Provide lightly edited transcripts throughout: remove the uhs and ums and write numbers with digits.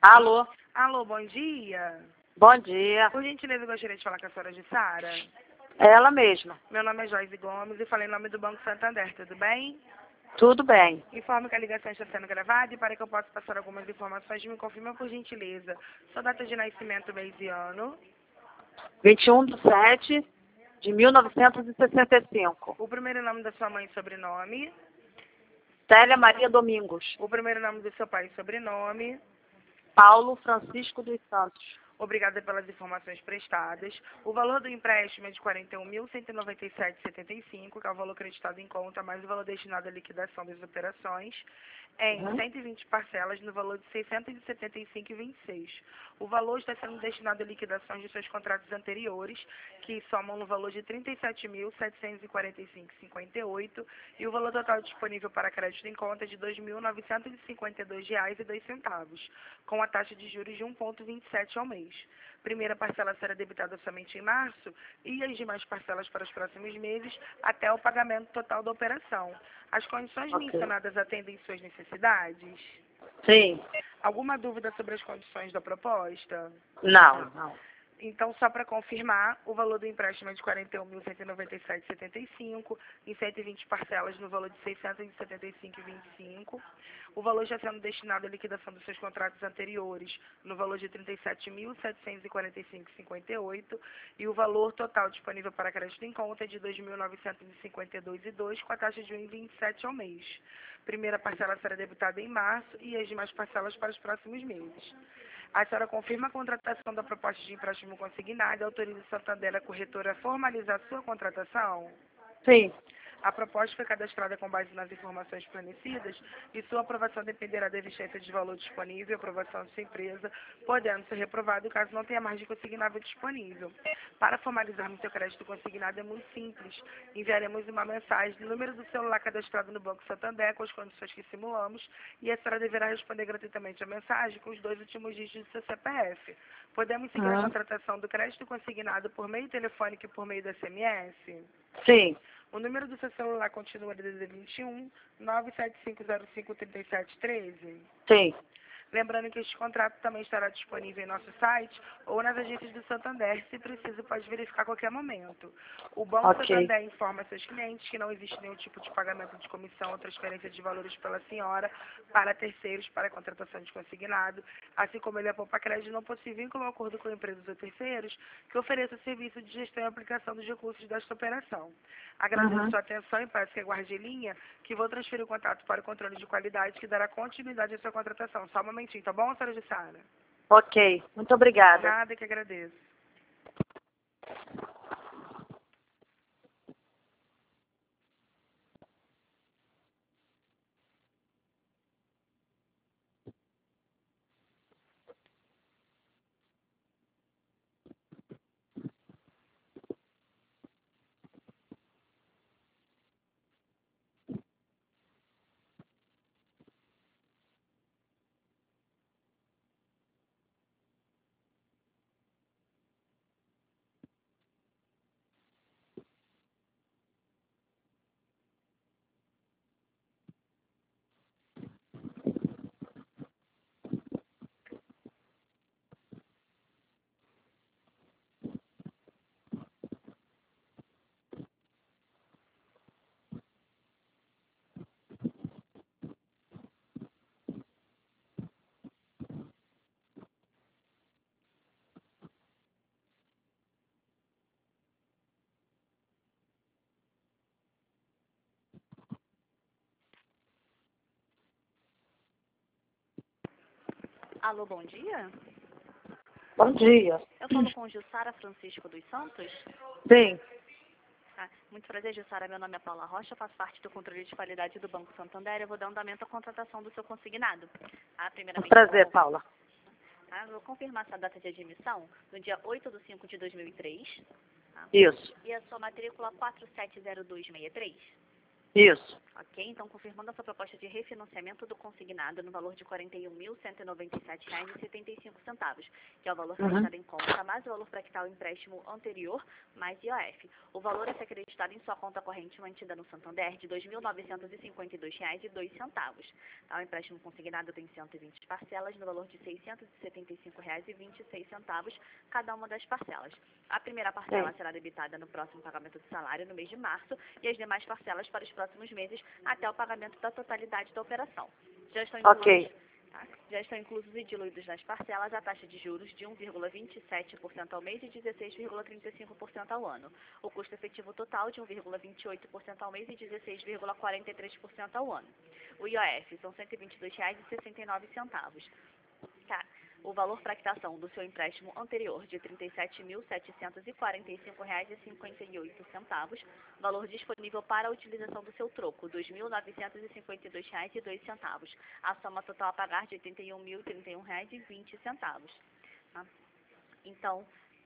Alô, Alô, bom dia. bom dia. Por gentileza, eu gostaria de falar com a senhora Jussara. É ela mesma. Meu nome é Joyce Gomes e falei em nome do Banco Santander, tudo bem? Tudo bem. Informo que a ligação está sendo gravada e para que eu possa passar algumas informações, me confirma por gentileza sua data de nascimento, mês e ano, 21/7/1965. o primeiro nome da sua mãe e sobrenome, Célia Maria Domingos. o primeiro nome do seu pai e sobrenome. Paulo Francisco dos Santos. Obrigada pelas informações prestadas. O valor do empréstimo é de R$ 41.197,75, que é o valor acreditado em conta, mais o valor destinado à liquidação das operações, em 120 parcelas, no valor de R$ 675,26. O valor está sendo destinado à liquidação de seus contratos anteriores, que somam no valor de R$ 37.745,58, e o valor total disponível para crédito em conta é de R$ 2.952,02, com a taxa de juros de 1,27 ao mês. Primeira parcela será debitada somente em março e as demais parcelas para os próximos meses até o pagamento total da operação. As condições mencionadas atendem suas necessidades? Sim. Alguma dúvida sobre as condições da proposta? Não. Então, só para confirmar, o valor do empréstimo é de R$ 41.197,75, em 120 parcelas no valor de R$ 675,25. O valor já sendo destinado à liquidação dos seus contratos anteriores, no valor de R$ 37.745,58. E o valor total disponível para crédito em conta é de R$ 2.952,02, com a taxa de 1,27 ao mês. Primeira parcela será debitada em março e as demais parcelas para os próximos meses. A senhora confirma a contratação da proposta de empréstimo consignado e autoriza o Santander, a corretora, a formalizar sua contratação? Sim. A proposta foi cadastrada com base nas informações fornecidas e sua aprovação dependerá da existência de valor disponível e aprovação de sua empresa, podendo ser reprovado caso não tenha margem consignável disponível. Para formalizarmos seu crédito consignado é muito simples. Enviaremos uma mensagem no número do celular cadastrado no Banco Santander com as condições que simulamos e a senhora deverá responder gratuitamente a mensagem com os 2 últimos dígitos do seu CPF. Podemos seguir a contratação do crédito consignado por meio telefônico e por meio do SMS? Sim. O número do seu celular continua DDD 21 97505 3713. Sim. Lembrando que este contrato também estará disponível em nosso site ou nas agências do Santander. Se preciso, pode verificar a qualquer momento. O Banco Santander informa seus clientes que não existe nenhum tipo de pagamento de comissão ou transferência de valores pela senhora para terceiros para a contratação de consignado, assim como ele poupa crédito não possível vínculo ou acordo com empresas ou terceiros que ofereçam serviço de gestão e aplicação dos recursos desta operação. Agradeço sua atenção e peço que aguarde em linha, que vou transferir o contato para o controle de qualidade que dará continuidade à sua contratação. Só um momentinho, tá bom, senhora Jussara? Ok. Muito obrigada. Nada, que agradeço. Alô, bom dia. Bom dia. Eu falo com Jussara Francisco dos Santos. Sim. Muito prazer, Jussara. Meu nome é Paula Rocha, faço parte do controle de qualidade do Banco Santander. Eu vou dar andamento à contratação do seu consignado. Primeiramente, Prazer, Paula. Vou confirmar sua data de admissão no dia 8/5/2003. Isso. E a sua matrícula 470263. Isso. Ok, então confirmando a sua proposta de refinanciamento do consignado no valor de R$ 41.197,75, que é o valor prestado em conta, mais o valor para quitar o empréstimo anterior, mais IOF. O valor a ser acreditado em sua conta corrente mantida no Santander de R$ 2.952,02. Tá, o empréstimo consignado tem 120 parcelas no valor de R$ 675,26, cada uma das parcelas. A primeira parcela será debitada no próximo pagamento do salário, no mês de março, e as demais parcelas para os próximos meses, até o pagamento da totalidade da operação. Já estão inclusos e diluídos nas parcelas a taxa de juros de 1,27% ao mês e 16,35% ao ano. O custo efetivo total de 1,28% ao mês e 16,43% ao ano. O IOF são R$ 122,69. Tá. O valor para quitação do seu empréstimo anterior de R$ 37.745,58, valor disponível para a utilização do seu troco, R$ 2.952,02, a soma total a pagar de R$ 81.031,20. Tá? Então,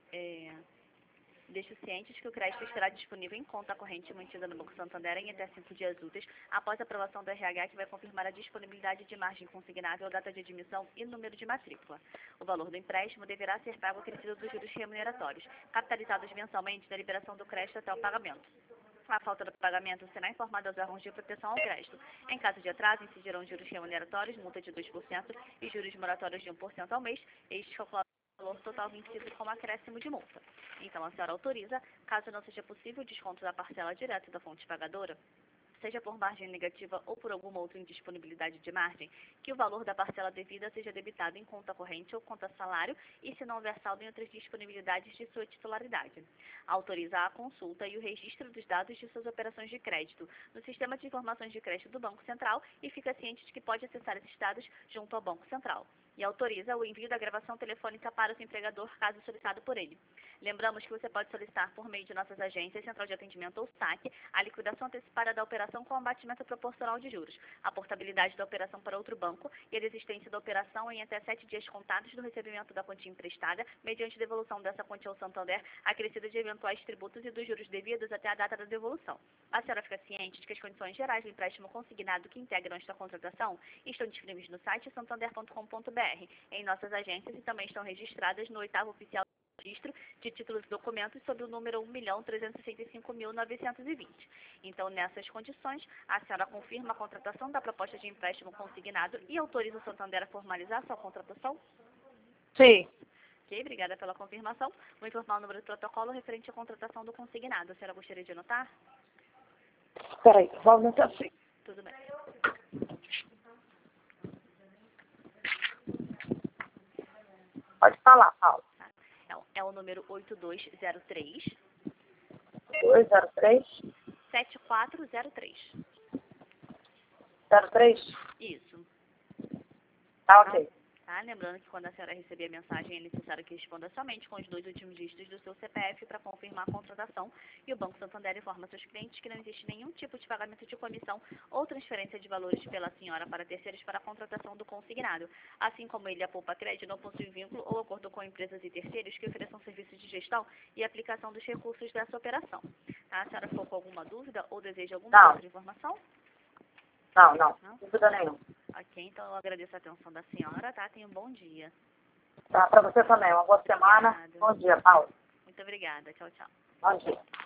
deixe cientes que o crédito estará disponível em conta corrente mantida no Banco Santander em até 5 dias úteis, após a aprovação do RH, que vai confirmar a disponibilidade de margem consignável, data de admissão e número de matrícula. O valor do empréstimo deverá ser pago acrescido dos juros remuneratórios, capitalizados mensalmente na liberação do crédito até o pagamento. A falta do pagamento será informada aos órgãos de proteção ao crédito. Em caso de atraso, incidirão juros remuneratórios, multa de 2% e juros moratórios de 1% ao mês, estes calculados valor total vencido como acréscimo de multa. Então, a senhora autoriza, caso não seja possível o desconto da parcela direto da fonte pagadora, seja por margem negativa ou por alguma outra indisponibilidade de margem, que o valor da parcela devida seja debitado em conta corrente ou conta salário e se não houver saldo em outras disponibilidades de sua titularidade. Autoriza a consulta e o registro dos dados de suas operações de crédito no Sistema de Informações de Crédito do Banco Central e fica ciente de que pode acessar esses dados junto ao Banco Central. E autoriza o envio da gravação telefônica para o seu empregador, caso solicitado por ele. Lembramos que você pode solicitar por meio de nossas agências, Central de Atendimento ou SAC, a liquidação antecipada da operação com abatimento proporcional de juros, a portabilidade da operação para outro banco e a desistência da operação em até 7 dias contados do recebimento da quantia emprestada, mediante devolução dessa quantia ao Santander, acrescida de eventuais tributos e dos juros devidos até a data da devolução. A senhora fica ciente de que as condições gerais do empréstimo consignado que integram esta contratação estão disponíveis no site santander.com.br, em nossas agências e também estão registradas no 8º Oficial de Registro de Títulos e Documentos sob o número 1.365.920. Então, nessas condições, a senhora confirma a contratação da proposta de empréstimo consignado e autoriza o Santander a formalizar sua contratação? Sim. Ok, obrigada pela confirmação. Vou informar o número do protocolo referente à contratação do consignado. A senhora gostaria de anotar? Espera aí, vou anotar sim. Tudo bem. Pode falar, Paulo. É o número 8203 203 7403. 03? Isso. Tá, ok. Tá? Lembrando que quando a senhora receber a mensagem, é necessário que responda somente com os 2 últimos dígitos do seu CPF para confirmar a contratação, e o Banco Santander informa seus clientes que não existe nenhum tipo de pagamento de comissão ou transferência de valores pela senhora para terceiros para a contratação do consignado, assim como ele, a Poupa Crédito, não possui vínculo ou acordo com empresas e terceiros que ofereçam serviços de gestão e aplicação dos recursos dessa operação. Tá? A senhora ficou com alguma dúvida ou deseja alguma outra informação? Não. Dúvida nenhuma. Ok, então eu agradeço a atenção da senhora, tá? Tenha um bom dia. Tá, para você também. Uma boa semana. Obrigada. Bom dia, Paulo. Muito obrigada. Tchau, tchau. Bom dia.